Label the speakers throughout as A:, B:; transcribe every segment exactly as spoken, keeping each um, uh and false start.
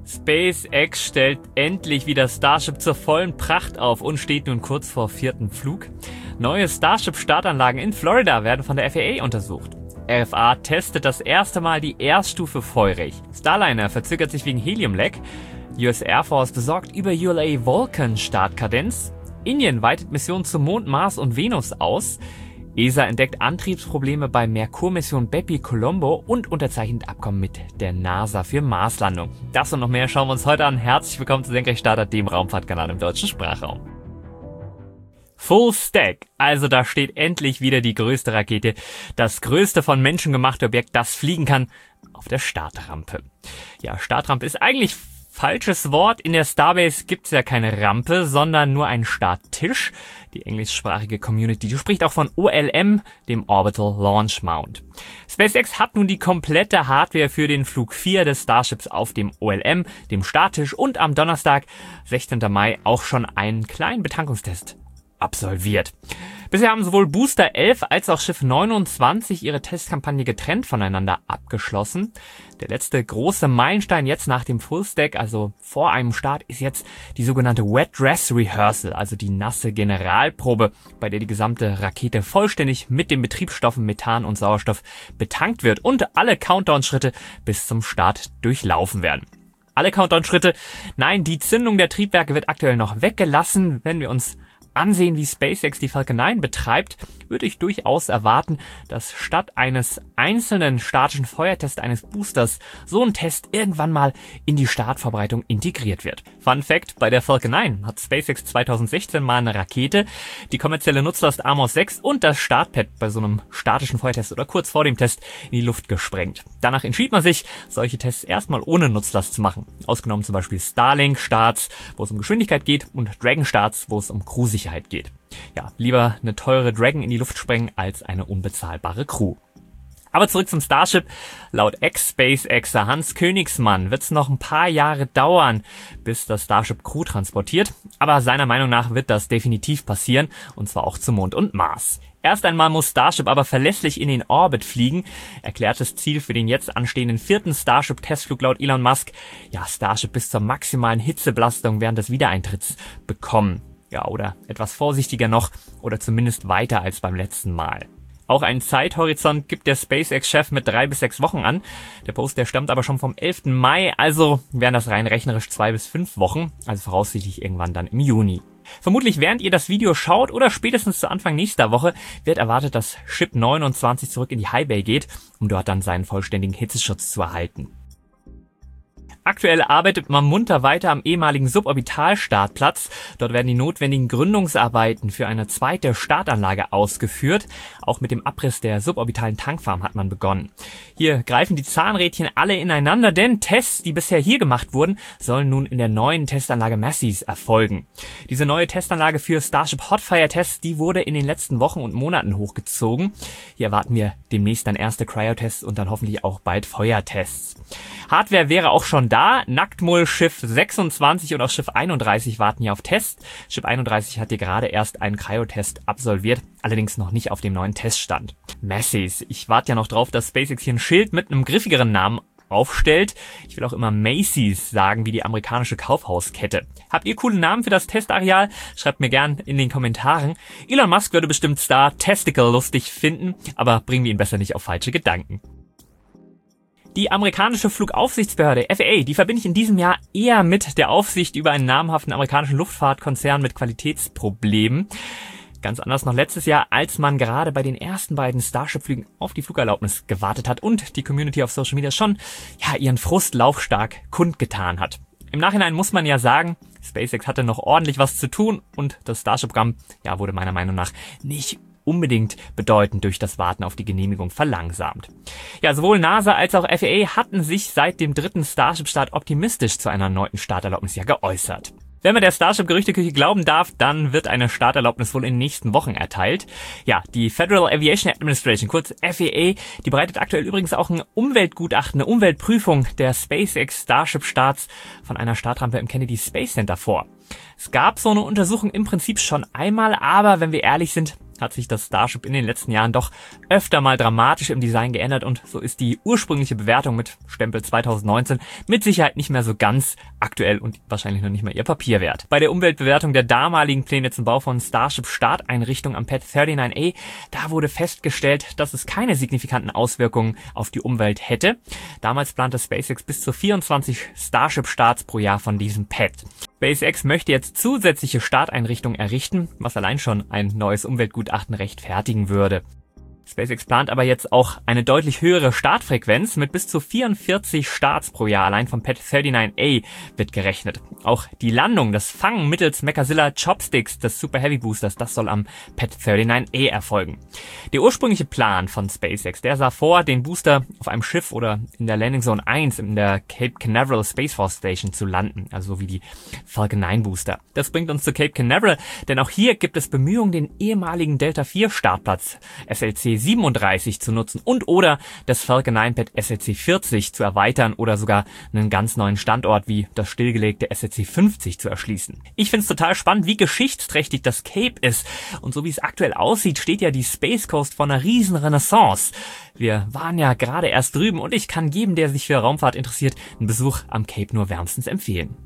A: SpaceX stellt endlich wieder Starship zur vollen Pracht auf und steht nun kurz vor vierten Flug. Neue Starship-Startanlagen in Florida werden von der F A A untersucht. R F A testet das erste Mal die Erststufe feurig. Starliner verzögert sich wegen Helium-Leck. U S Air Force besorgt über U L A Vulcan Startkadenz. Indien weitet Missionen zum Mond, Mars und Venus aus. E S A entdeckt Antriebsprobleme bei Merkur-Mission Bepi-Colombo und unterzeichnet Abkommen mit der NASA für Marslandung. Das und noch mehr schauen wir uns heute an. Herzlich willkommen zu Senkrechtstarter, dem Raumfahrtkanal im deutschen Sprachraum. Full Stack, also da steht endlich wieder die größte Rakete, das größte von Menschen gemachte Objekt, das fliegen kann, auf der Startrampe. Ja, Startrampe ist eigentlich falsches Wort. In der Starbase gibt's ja keine Rampe, sondern nur einen Starttisch. Die englischsprachige Community, die spricht auch von O L M, dem Orbital Launch Mount. SpaceX hat nun die komplette Hardware für den Flug vier des Starships auf dem O L M, dem Starttisch, und am Donnerstag, sechzehnten Mai, auch schon einen kleinen Betankungstest absolviert. Bisher haben sowohl Booster elf als auch Schiff neunundzwanzig ihre Testkampagne getrennt voneinander abgeschlossen. Der letzte große Meilenstein jetzt nach dem Fullstack, also vor einem Start, ist jetzt die sogenannte Wet Dress Rehearsal, also die nasse Generalprobe, bei der die gesamte Rakete vollständig mit den Betriebsstoffen Methan und Sauerstoff betankt wird und alle Countdown-Schritte bis zum Start durchlaufen werden. Alle Countdown-Schritte? Nein, die Zündung der Triebwerke wird aktuell noch weggelassen. Wenn wir uns ansehen, wie SpaceX die Falcon neun betreibt, würde ich durchaus erwarten, dass statt eines einzelnen statischen Feuertests eines Boosters so ein Test irgendwann mal in die Startvorbereitung integriert wird. Fun Fact: Bei der Falcon neun hat SpaceX zweitausendsechzehn mal eine Rakete, die kommerzielle Nutzlast Amos sechs und das Startpad bei so einem statischen Feuertest oder kurz vor dem Test in die Luft gesprengt. Danach entschied man sich, solche Tests erstmal ohne Nutzlast zu machen. Ausgenommen zum Beispiel Starlink-Starts, wo es um Geschwindigkeit geht, und Dragon-Starts, wo es um Crewsicherheit geht. Ja, lieber eine teure Dragon in die Luft sprengen als eine unbezahlbare Crew. Aber zurück zum Starship. Laut Ex-SpaceXer Hans Königsmann wird es noch ein paar Jahre dauern, bis das Starship Crew transportiert. Aber seiner Meinung nach wird das definitiv passieren, und zwar auch zum Mond und Mars. Erst einmal muss Starship aber verlässlich in den Orbit fliegen. Erklärtes Ziel für den jetzt anstehenden vierten Starship-Testflug laut Elon Musk: ja, Starship bis zur maximalen Hitzebelastung während des Wiedereintritts bekommen. Ja, oder etwas vorsichtiger noch, oder zumindest weiter als beim letzten Mal. Auch einen Zeithorizont gibt der SpaceX-Chef mit drei bis sechs Wochen an. Der Post, der stammt aber schon vom elften Mai, also wären das rein rechnerisch zwei bis fünf Wochen, also voraussichtlich irgendwann dann im Juni. Vermutlich während ihr das Video schaut oder spätestens zu Anfang nächster Woche wird erwartet, dass Ship neunundzwanzig zurück in die High Bay geht, um dort dann seinen vollständigen Hitzeschutz zu erhalten. Aktuell arbeitet man munter weiter am ehemaligen Suborbitalstartplatz. Dort werden die notwendigen Gründungsarbeiten für eine zweite Startanlage ausgeführt. Auch mit dem Abriss der suborbitalen Tankfarm hat man begonnen. Hier greifen die Zahnrädchen alle ineinander, denn Tests, die bisher hier gemacht wurden, sollen nun in der neuen Testanlage Massey's erfolgen. Diese neue Testanlage für Starship Hotfire-Tests, die wurde in den letzten Wochen und Monaten hochgezogen. Hier erwarten wir demnächst dann erste Cryo-Tests und dann hoffentlich auch bald Feuertests. Hardware wäre auch schon da. Nacktmull Schiff sechsundzwanzig und auch Schiff einunddreißig warten hier auf Test. Schiff einunddreißig hat hier gerade erst einen Cryotest absolviert, allerdings noch nicht auf dem neuen Teststand. Macy's. Ich warte ja noch drauf, dass SpaceX hier ein Schild mit einem griffigeren Namen aufstellt. Ich will auch immer Macy's sagen, wie die amerikanische Kaufhauskette. Habt ihr coole Namen für das Testareal? Schreibt mir gern in den Kommentaren. Elon Musk würde bestimmt Star Testicle lustig finden, aber bringen wir ihn besser nicht auf falsche Gedanken. Die amerikanische Flugaufsichtsbehörde F A A, die verbinde ich in diesem Jahr eher mit der Aufsicht über einen namhaften amerikanischen Luftfahrtkonzern mit Qualitätsproblemen. Ganz anders noch letztes Jahr, als man gerade bei den ersten beiden Starship-Flügen auf die Flugerlaubnis gewartet hat und die Community auf Social Media schon ja ihren Frust laufstark kundgetan hat. Im Nachhinein muss man ja sagen, SpaceX hatte noch ordentlich was zu tun und das Starship-Programm ja, wurde meiner Meinung nach nicht unbedingt bedeutend durch das Warten auf die Genehmigung verlangsamt. Ja, sowohl NASA als auch F A A hatten sich seit dem dritten Starship-Start optimistisch zu einer erneuten Starterlaubnis ja geäußert. Wenn man der Starship-Gerüchteküche glauben darf, dann wird eine Starterlaubnis wohl in den nächsten Wochen erteilt. Ja, die Federal Aviation Administration, kurz F A A, die bereitet aktuell übrigens auch ein Umweltgutachten, eine Umweltprüfung der SpaceX Starship-Starts von einer Startrampe im Kennedy Space Center vor. Es gab so eine Untersuchung im Prinzip schon einmal, aber wenn wir ehrlich sind, hat sich das Starship in den letzten Jahren doch öfter mal dramatisch im Design geändert und so ist die ursprüngliche Bewertung mit Stempel zwanzig neunzehn mit Sicherheit nicht mehr so ganz aktuell und wahrscheinlich noch nicht mehr ihr Papier wert. Bei der Umweltbewertung der damaligen Pläne zum Bau von Starship Starteinrichtung am Pad neununddreißig A, da wurde festgestellt, dass es keine signifikanten Auswirkungen auf die Umwelt hätte. Damals plante SpaceX bis zu vierundzwanzig Starship-Starts pro Jahr von diesem Pad. SpaceX möchte jetzt zusätzliche Starteinrichtungen errichten, was allein schon ein neues Umweltgutachten rechtfertigen würde. SpaceX plant aber jetzt auch eine deutlich höhere Startfrequenz. Mit bis zu vierundvierzig Starts pro Jahr allein vom Pad neununddreißig A wird gerechnet. Auch die Landung, das Fangen mittels Mechazilla Chopsticks des Super Heavy Boosters, das soll am Pad neununddreißig A erfolgen. Der ursprüngliche Plan von SpaceX, der sah vor, den Booster auf einem Schiff oder in der Landing Zone eins in der Cape Canaveral Space Force Station zu landen, also so wie die Falcon neun Booster. Das bringt uns zu Cape Canaveral, denn auch hier gibt es Bemühungen, den ehemaligen Delta vier Startplatz S L C siebenunddreißig zu nutzen und oder das Falcon neun Pad S L C vierzig zu erweitern oder sogar einen ganz neuen Standort wie das stillgelegte S L C fünfzig zu erschließen. Ich finde es total spannend, wie geschichtsträchtig das Cape ist und so wie es aktuell aussieht, steht ja die Space Coast vor einer riesen Renaissance. Wir waren ja gerade erst drüben und ich kann jedem, der sich für Raumfahrt interessiert, einen Besuch am Cape nur wärmstens empfehlen.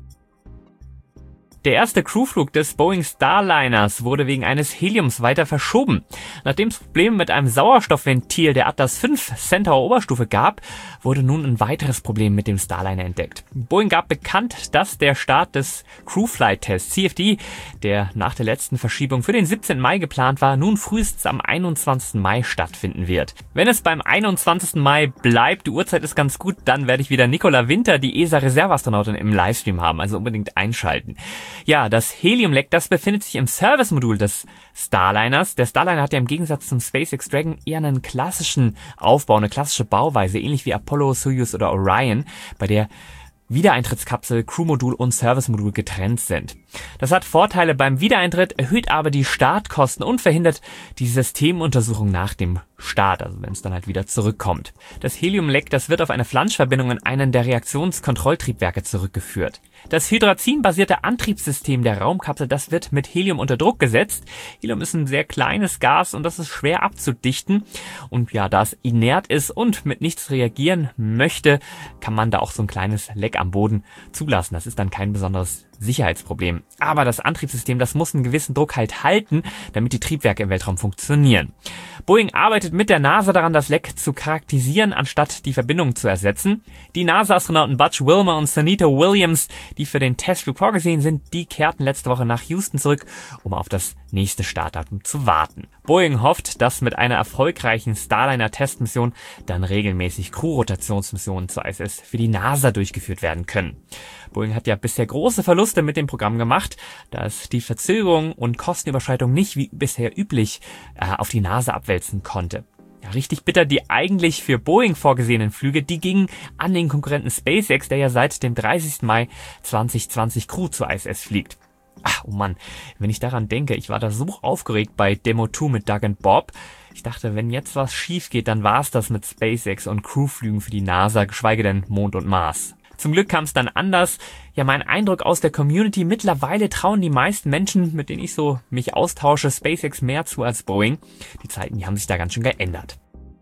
A: Der erste Crewflug des Boeing Starliners wurde wegen eines Heliums weiter verschoben. Nachdem es Probleme mit einem Sauerstoffventil der Atlas fünf Centaur Oberstufe gab, wurde nun ein weiteres Problem mit dem Starliner entdeckt. Boeing gab bekannt, dass der Start des Crew-Flight-Tests C F D, der nach der letzten Verschiebung für den siebzehnten Mai geplant war, nun frühestens am einundzwanzigsten Mai stattfinden wird. Wenn es beim einundzwanzigsten Mai bleibt, die Uhrzeit ist ganz gut, dann werde ich wieder Nicola Winter, die E S A-Reserveastronautin, im Livestream haben, also unbedingt einschalten. Ja, das Heliumleck, das befindet sich im Service-Modul des Starliners. Der Starliner hat ja im Gegensatz zum SpaceX Dragon eher einen klassischen Aufbau, eine klassische Bauweise, ähnlich wie Apollo, Soyuz oder Orion, bei der Wiedereintrittskapsel, Crewmodul und Servicemodul getrennt sind. Das hat Vorteile beim Wiedereintritt, erhöht aber die Startkosten und verhindert die Systemuntersuchung nach dem Start, also wenn es dann halt wieder zurückkommt. Das Heliumleck, das wird auf eine Flanschverbindung in einen der Reaktionskontrolltriebwerke zurückgeführt. Das Hydrazin-basierte Antriebssystem der Raumkapsel, das wird mit Helium unter Druck gesetzt. Helium ist ein sehr kleines Gas und das ist schwer abzudichten. Und ja, da es inert ist und mit nichts reagieren möchte, kann man da auch so ein kleines Leck am Boden zulassen. Das ist dann kein besonderes Sicherheitsproblem. Aber das Antriebssystem, das muss einen gewissen Druck halt halten, damit die Triebwerke im Weltraum funktionieren. Boeing arbeitet mit der NASA daran, das Leck zu charakterisieren, anstatt die Verbindung zu ersetzen. Die NASA-Astronauten Butch Wilmore und Sunita Williams, die für den Testflug vorgesehen sind, die kehrten letzte Woche nach Houston zurück, um auf das nächste Startdatum zu warten. Boeing hofft, dass mit einer erfolgreichen Starliner-Testmission dann regelmäßig Crew-Rotationsmissionen zur I S S für die NASA durchgeführt werden können. Boeing hat ja bisher große Verluste mit dem Programm gemacht, da es die Verzögerung und Kostenüberschreitung nicht wie bisher üblich äh, auf die NASA abwälzen konnte. Ja, richtig bitter, die eigentlich für Boeing vorgesehenen Flüge, die gingen an den Konkurrenten SpaceX, der ja seit dem dreißigsten Mai zweitausendzwanzig Crew zur I S S fliegt. Ach, oh Mann, wenn ich daran denke, ich war da so aufgeregt bei Demo zwei mit Doug und Bob. Ich dachte, wenn jetzt was schief geht, dann war's das mit SpaceX und Crewflügen für die NASA, geschweige denn Mond und Mars. Zum Glück kam es dann anders. Ja, mein Eindruck aus der Community, mittlerweile trauen die meisten Menschen, mit denen ich so mich austausche, SpaceX mehr zu als Boeing. Die Zeiten, die haben sich da ganz schön geändert.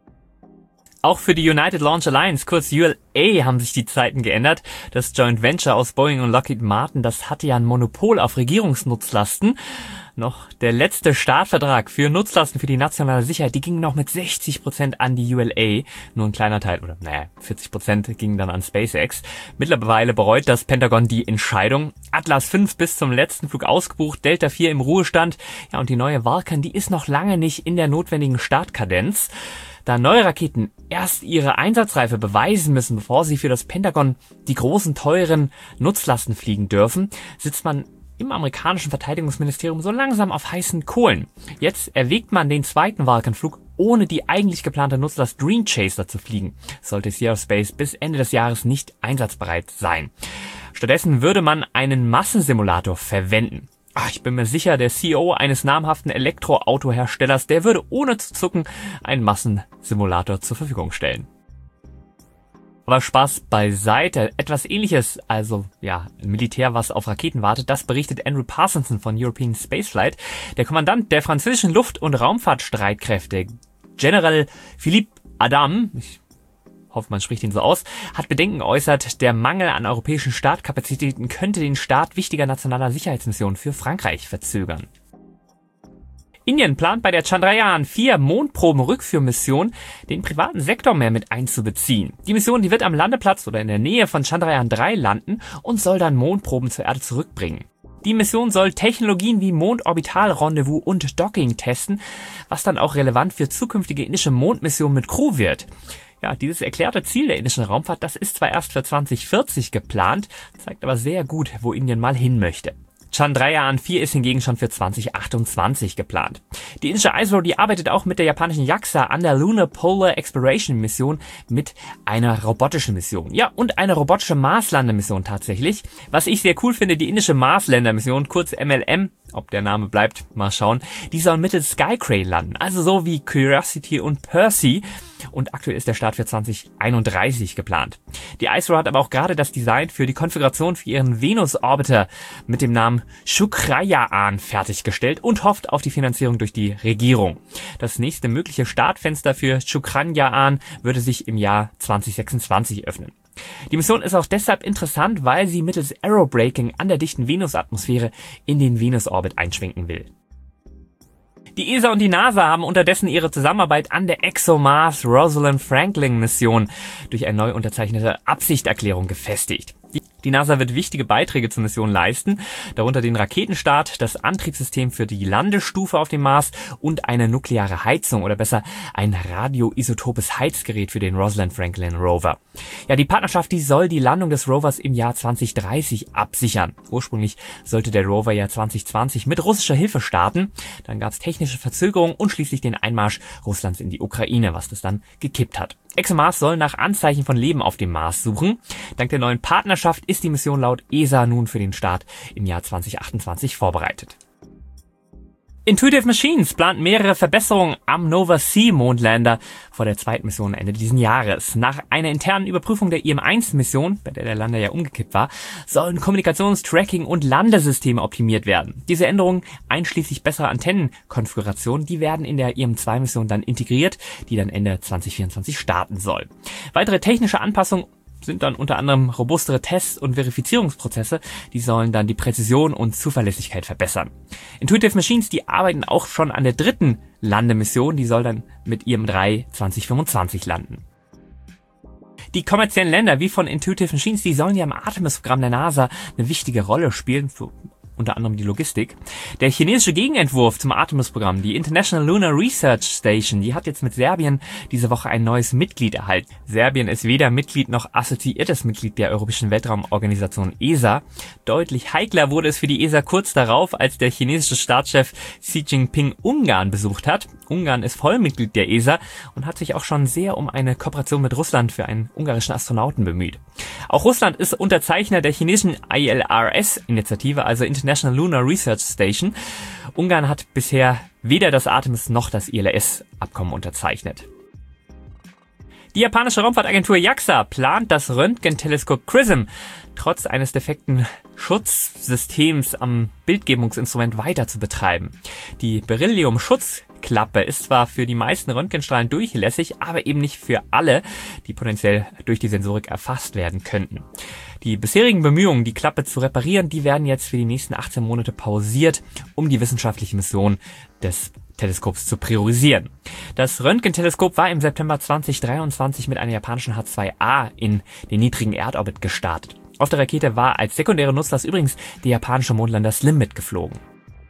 A: Auch für die United Launch Alliance, kurz U L A, haben sich die Zeiten geändert. Das Joint Venture aus Boeing und Lockheed Martin, das hatte ja ein Monopol auf Regierungsnutzlasten. Noch der letzte Startvertrag für Nutzlasten für die nationale Sicherheit, die ging noch mit sechzig Prozent an die U L A. Nur ein kleiner Teil, oder naja, vierzig Prozent gingen dann an SpaceX. Mittlerweile bereut das Pentagon die Entscheidung. Atlas fünf bis zum letzten Flug ausgebucht, Delta vier im Ruhestand. Ja, und die neue Vulcan, die ist noch lange nicht in der notwendigen Startkadenz. Da neue Raketen erst ihre Einsatzreife beweisen müssen, bevor sie für das Pentagon die großen, teuren Nutzlasten fliegen dürfen, sitzt man im amerikanischen Verteidigungsministerium so langsam auf heißen Kohlen. Jetzt erwägt man den zweiten Vulcan-Flug, ohne die eigentlich geplante Nutzlast Dream Chaser zu fliegen. Sollte Sierra Space bis Ende des Jahres nicht einsatzbereit sein. Stattdessen würde man einen Massensimulator verwenden. Ach, ich bin mir sicher, der C E O eines namhaften Elektroautoherstellers, der würde ohne zu zucken einen Massensimulator zur Verfügung stellen. Aber Spaß beiseite. Etwas Ähnliches, also ja, Militär, was auf Raketen wartet, das berichtet Andrew Parsonson von European Spaceflight. Der Kommandant der französischen Luft- und Raumfahrtstreitkräfte, General Philippe Adam, ich hoffe, man spricht ihn so aus, hat Bedenken geäußert, der Mangel an europäischen Startkapazitäten könnte den Start wichtiger nationaler Sicherheitsmissionen für Frankreich verzögern. Indien plant bei der Chandrayaan vier Mondproben-Rückführmission den privaten Sektor mehr mit einzubeziehen. Die Mission, die wird am Landeplatz oder in der Nähe von Chandrayaan drei landen und soll dann Mondproben zur Erde zurückbringen. Die Mission soll Technologien wie Mondorbitalrendezvous und Docking testen, was dann auch relevant für zukünftige indische Mondmissionen mit Crew wird. Ja, dieses erklärte Ziel der indischen Raumfahrt, das ist zwar erst für zwanzig vierzig geplant, zeigt aber sehr gut, wo Indien mal hin möchte. Chandrayaan vier ist hingegen schon für zwanzig achtundzwanzig geplant. Die indische ISRO, die arbeitet auch mit der japanischen JAXA an der Lunar Polar Exploration Mission mit einer robotischen Mission. Ja, und eine robotische Marslandemission tatsächlich. Was ich sehr cool finde, die indische Marsländermission, kurz M L M, ob der Name bleibt, mal schauen, die soll mittels Skycrane landen, also so wie Curiosity und Percy. Und aktuell ist der Start für zwanzig einunddreißig geplant. Die ISRO hat aber auch gerade das Design für die Konfiguration für ihren Venus-Orbiter mit dem Namen Chandrayaan fertiggestellt und hofft auf die Finanzierung durch die Regierung. Das nächste mögliche Startfenster für Chandrayaan würde sich im Jahr zwanzig sechsundzwanzig öffnen. Die Mission ist auch deshalb interessant, weil sie mittels Aerobraking an der dichten Venusatmosphäre in den Venus-Orbit einschwenken will. Die E S A und die NASA haben unterdessen ihre Zusammenarbeit an der ExoMars Rosalind Franklin Mission durch eine neu unterzeichnete Absichtserklärung gefestigt. Die NASA wird wichtige Beiträge zur Mission leisten, darunter den Raketenstart, das Antriebssystem für die Landestufe auf dem Mars und eine nukleare Heizung oder besser ein radioisotopes Heizgerät für den Rosalind Franklin Rover. Ja, die Partnerschaft, die soll die Landung des Rovers im Jahr zwanzig dreißig absichern. Ursprünglich sollte der Rover ja zwanzig zwanzig mit russischer Hilfe starten, dann gab es technische Verzögerungen und schließlich den Einmarsch Russlands in die Ukraine, was das dann gekippt hat. ExoMars soll nach Anzeichen von Leben auf dem Mars suchen. Dank der neuen Partnerschaft ist die Mission laut E S A nun für den Start im Jahr zwanzig achtundzwanzig vorbereitet. Intuitive Machines plant mehrere Verbesserungen am Nova-C-Mondlander vor der zweiten Mission Ende dieses Jahres. Nach einer internen Überprüfung der I M eins Mission, bei der der Lander ja umgekippt war, sollen Kommunikations-, Tracking- und Landesysteme optimiert werden. Diese Änderungen, einschließlich besserer Antennenkonfigurationen, die werden in der I M zwei Mission dann integriert, die dann Ende zwanzig vierundzwanzig starten soll. Weitere technische Anpassungen sind dann unter anderem robustere Tests und Verifizierungsprozesse, die sollen dann die Präzision und Zuverlässigkeit verbessern. Intuitive Machines, die arbeiten auch schon an der dritten Landemission, die soll dann mit I M drei zwanzig fünfundzwanzig landen. Die kommerziellen Länder wie von Intuitive Machines, die sollen ja im Artemis-Programm der NASA eine wichtige Rolle spielen, für unter anderem die Logistik. Der chinesische Gegenentwurf zum Artemis-Programm, die International Lunar Research Station, die hat jetzt mit Serbien diese Woche ein neues Mitglied erhalten. Serbien ist weder Mitglied noch assoziiertes Mitglied der Europäischen Weltraumorganisation E S A. Deutlich heikler wurde es für die E S A kurz darauf, als der chinesische Staatschef Xi Jinping Ungarn besucht hat. Ungarn ist Vollmitglied der E S A und hat sich auch schon sehr um eine Kooperation mit Russland für einen ungarischen Astronauten bemüht. Auch Russland ist Unterzeichner der chinesischen I L R S-Initiative, also International Lunar Research Station. Ungarn hat bisher weder das Artemis noch das I L R S-Abkommen unterzeichnet. Die japanische Raumfahrtagentur JAXA plant das Röntgenteleskop CRISM trotz eines defekten Schutzsystems am Bildgebungsinstrument weiter zu betreiben. Die Beryllium-Schutzklappe ist zwar für die meisten Röntgenstrahlen durchlässig, aber eben nicht für alle, die potenziell durch die Sensorik erfasst werden könnten. Die bisherigen Bemühungen, die Klappe zu reparieren, die werden jetzt für die nächsten achtzehn Monate pausiert, um die wissenschaftliche Mission des Teleskops zu priorisieren. Das Röntgenteleskop war im September zwanzig dreiundzwanzig mit einer japanischen H zwei A in den niedrigen Erdorbit gestartet. Auf der Rakete war als sekundäre Nutzlast übrigens der japanische Mondlander Slim mitgeflogen.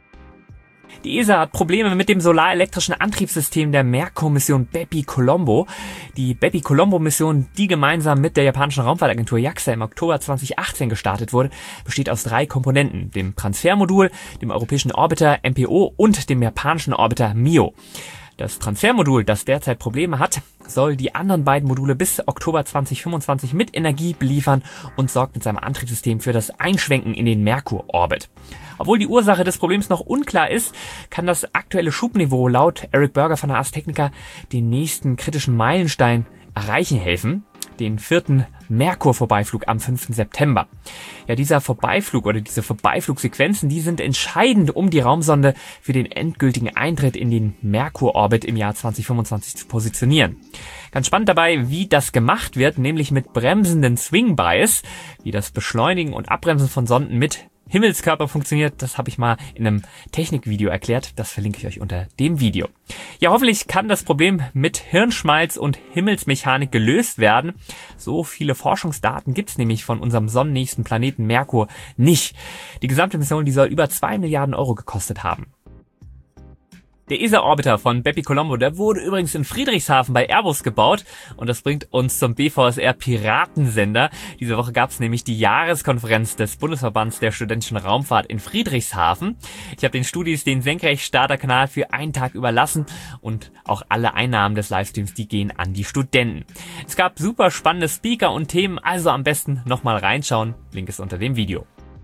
A: Die E S A hat Probleme mit dem solarelektrischen Antriebssystem der Merkur-Mission Bepi-Colombo. Die Bepi-Colombo-Mission, die gemeinsam mit der japanischen Raumfahrtagentur JAXA im Oktober zwanzig achtzehn gestartet wurde, besteht aus drei Komponenten: dem Transfermodul, dem europäischen Orbiter M P O und dem japanischen Orbiter M I O. Das Transfermodul, das derzeit Probleme hat, soll die anderen beiden Module bis Oktober zwanzig fünfundzwanzig mit Energie beliefern und sorgt mit seinem Antriebssystem für das Einschwenken in den Merkur-Orbit. Obwohl die Ursache des Problems noch unklar ist, kann das aktuelle Schubniveau laut Eric Berger von der Ars Technica den nächsten kritischen Meilenstein erreichen helfen. den vierten Merkur-Vorbeiflug am fünften September. Ja, dieser Vorbeiflug oder diese Vorbeiflugsequenzen, die sind entscheidend, um die Raumsonde für den endgültigen Eintritt in den Merkur-Orbit im Jahr zwanzig fünfundzwanzig zu positionieren. Ganz spannend dabei, wie das gemacht wird, nämlich mit bremsenden Swing Bias, wie das Beschleunigen und Abbremsen von Sonden mit Himmelskörper funktioniert, das habe ich mal in einem Technikvideo erklärt. Das verlinke ich euch unter dem Video. Ja, hoffentlich kann das Problem mit Hirnschmalz und Himmelsmechanik gelöst werden. So viele Forschungsdaten gibt es nämlich von unserem sonnennächsten Planeten Merkur nicht. Die gesamte Mission, die soll über zwei Milliarden Euro gekostet haben. Der E S A-Orbiter von Bepi Colombo, der wurde übrigens in Friedrichshafen bei Airbus gebaut und das bringt uns zum B V S R-Piratensender. Diese Woche gab es nämlich die Jahreskonferenz des Bundesverbands der studentischen Raumfahrt in Friedrichshafen. Ich habe den Studis den Senkrechtstarterkanal für einen Tag überlassen und auch alle Einnahmen des Livestreams, die gehen an die Studenten. Es gab super spannende Speaker und Themen, also am besten nochmal reinschauen. Link ist unter dem Video.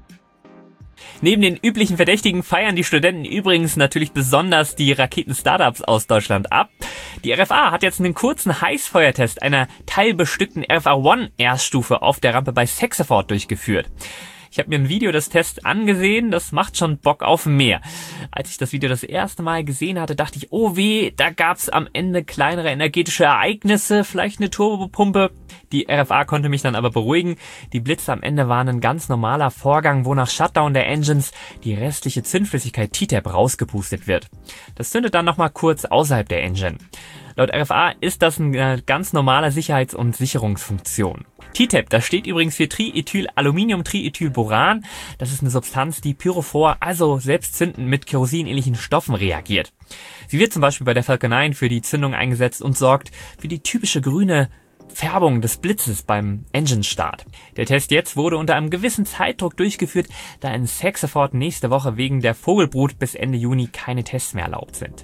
A: Neben den üblichen Verdächtigen feiern die Studenten übrigens natürlich besonders die Raketen-Startups aus Deutschland ab. Die R F A hat jetzt einen kurzen Heißfeuertest einer teilbestückten R F A eins Erststufe auf der Rampe bei Sexeford durchgeführt. Ich habe mir ein Video des Tests angesehen, das macht schon Bock auf mehr. Als ich das Video das erste Mal gesehen hatte, dachte ich, oh weh, da gab's am Ende kleinere energetische Ereignisse, vielleicht eine Turbopumpe. Die R F A konnte mich dann aber beruhigen. Die Blitze am Ende waren ein ganz normaler Vorgang, wo nach Shutdown der Engines die restliche Zündflüssigkeit T T A P rausgepustet wird. Das zündet dann nochmal kurz außerhalb der Engine. Laut R F A ist das eine ganz normale Sicherheits- und Sicherungsfunktion. T T A P, das steht übrigens für Triethylaluminium-Triethylboran. Das ist eine Substanz, die pyrophor, also selbstzündend mit kerosinähnlichen Stoffen reagiert. Sie wird zum Beispiel bei der Falcon neun für die Zündung eingesetzt und sorgt für die typische grüne Färbung des Blitzes beim Engine-Start. Der Test jetzt wurde unter einem gewissen Zeitdruck durchgeführt, da in Sexeford nächste Woche wegen der Vogelbrut bis Ende Juni keine Tests mehr erlaubt sind.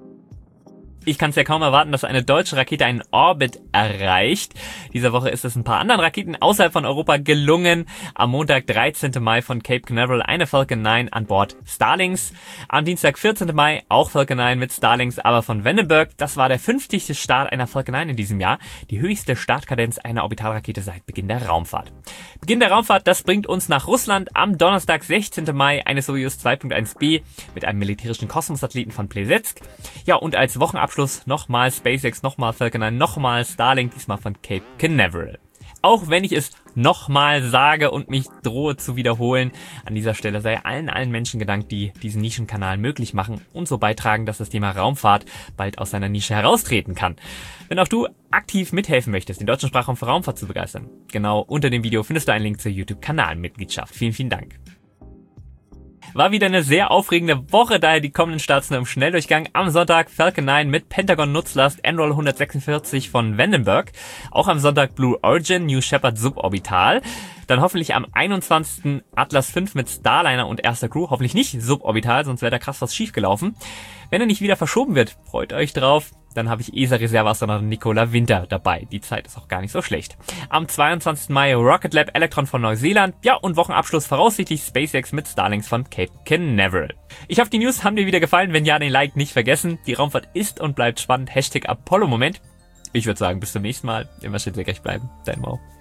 A: Ich kann es ja kaum erwarten, dass eine deutsche Rakete einen Orbit erreicht. Diese Woche ist es ein paar anderen Raketen außerhalb von Europa gelungen. Am Montag, dreizehnten Mai von Cape Canaveral eine Falcon neun an Bord Starlings. Am Dienstag, vierzehnten Mai auch Falcon neun mit Starlings, aber von Vandenberg. Das war der fünfzigste Start einer Falcon neun in diesem Jahr. Die höchste Startkadenz einer Orbitalrakete seit Beginn der Raumfahrt. Beginn der Raumfahrt, das bringt uns nach Russland. Am Donnerstag, sechzehnten Mai eine Soyuz zwei Punkt eins b mit einem militärischen Kosmos-Satelliten von Plesetsk. Ja, und als Wochenabschluss Abschluss nochmal SpaceX, nochmal Falcon neun, nochmal Starlink, diesmal von Cape Canaveral. Auch wenn ich es nochmal sage und mich drohe zu wiederholen, an dieser Stelle sei allen, allen Menschen gedankt, die diesen Nischenkanal möglich machen und so beitragen, dass das Thema Raumfahrt bald aus seiner Nische heraustreten kann. Wenn auch du aktiv mithelfen möchtest, den deutschen Sprachraum für Raumfahrt zu begeistern, genau unter dem Video findest du einen Link zur YouTube-Kanalmitgliedschaft. Vielen, vielen Dank. War wieder eine sehr aufregende Woche, daher die kommenden Starts nur im Schnelldurchgang. Am Sonntag Falcon neun mit Pentagon-Nutzlast N-Roll hundertsechsundvierzig von Vandenberg. Auch am Sonntag Blue Origin, New Shepard suborbital. Dann hoffentlich am einundzwanzigsten Atlas fünf mit Starliner und erster Crew. Hoffentlich nicht suborbital, sonst wäre da krass was schiefgelaufen. Wenn er nicht wieder verschoben wird, freut euch drauf. Dann habe ich E S A-Reserveastronaut Nicola Winter dabei. Die Zeit ist auch gar nicht so schlecht. Am zweiundzwanzigsten Mai Rocket Lab Electron von Neuseeland. Ja, und Wochenabschluss voraussichtlich SpaceX mit Starlings von Cape Canaveral. Ich hoffe, die News haben dir wieder gefallen. Wenn ja, den Like nicht vergessen. Die Raumfahrt ist und bleibt spannend. Hashtag Apollo-Moment. Ich würde sagen, bis zum nächsten Mal. Immer schön senkrecht bleiben. Dein Mo.